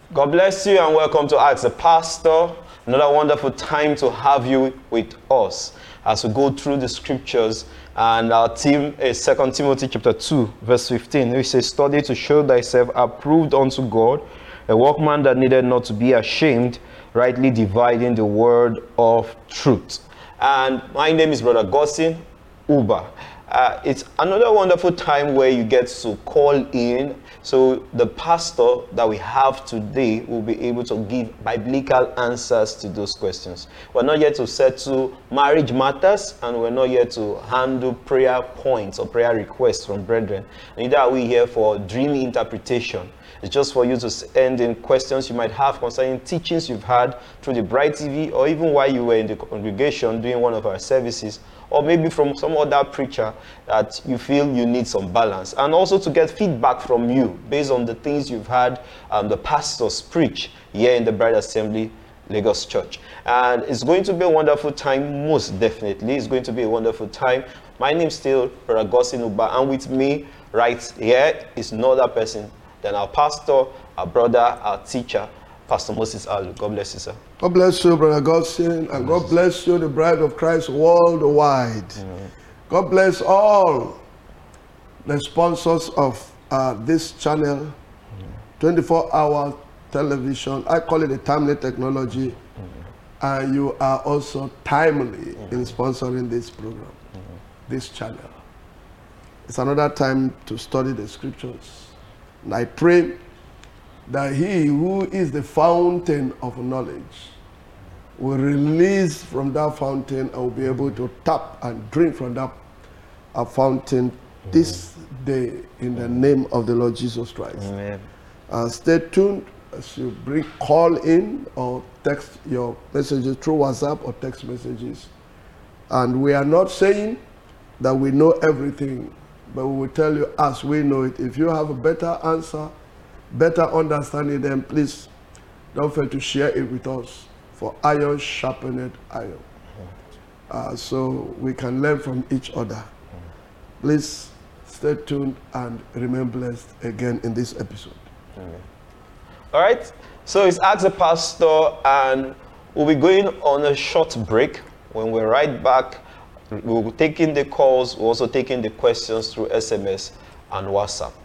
God bless you and welcome to Ask the Pastor. Another wonderful time to have you with us as we go through the scriptures. And our theme is 2 Timothy chapter 2, verse 15, which says, "Study to show thyself approved unto God, a workman that needed not to be ashamed, rightly dividing the word of truth." And my name is Brother Gosin Uba. It's another wonderful time where you get to call in. So the pastor that we have today will be able to give biblical answers to those questions. We're not yet to settle marriage matters, and we're not yet to handle prayer points or prayer requests from brethren. Neither are we here for dream interpretation. It's just for you to send in questions you might have concerning teachings you've had through the Bright TV, or even while you were in the congregation doing one of our services, or maybe from some other preacher that you feel you need some balance. And also to get feedback from you based on the things you've had the pastors preach here in the Bright Assembly Lagos Church. And it's going to be a wonderful time, most definitely. It's going to be a wonderful time. My name is still Brother Gosin Uba, and with me right here is no other person than our pastor, our brother, our teacher, Pastor Moses Alu. God bless you, sir. God bless you, Brother Godson, and God bless you, the bride of Christ worldwide. Amen. God bless all the sponsors of this channel, 24-hour television. I call it a timely technology, and you are also timely in sponsoring this program, this channel. It's another time to study the scriptures. And I pray that he who is the fountain of knowledge will release from that fountain and will be able to tap and drink from that fountain this day in the name of the Lord Jesus Christ. Amen. Stay tuned as you call in or text your messages through WhatsApp or text messages. And we are not saying that we know everything, but we will tell you as we know it. If you have a better answer, better understanding, then please don't fail to share it with us. For iron sharpened iron. So we can learn from each other. Please stay tuned and remain blessed again in this episode. All right. So it's Ask the Pastor, and we'll be going on a short break. When we're right back, we'll be taking the calls. We're also taking the questions through SMS and WhatsApp.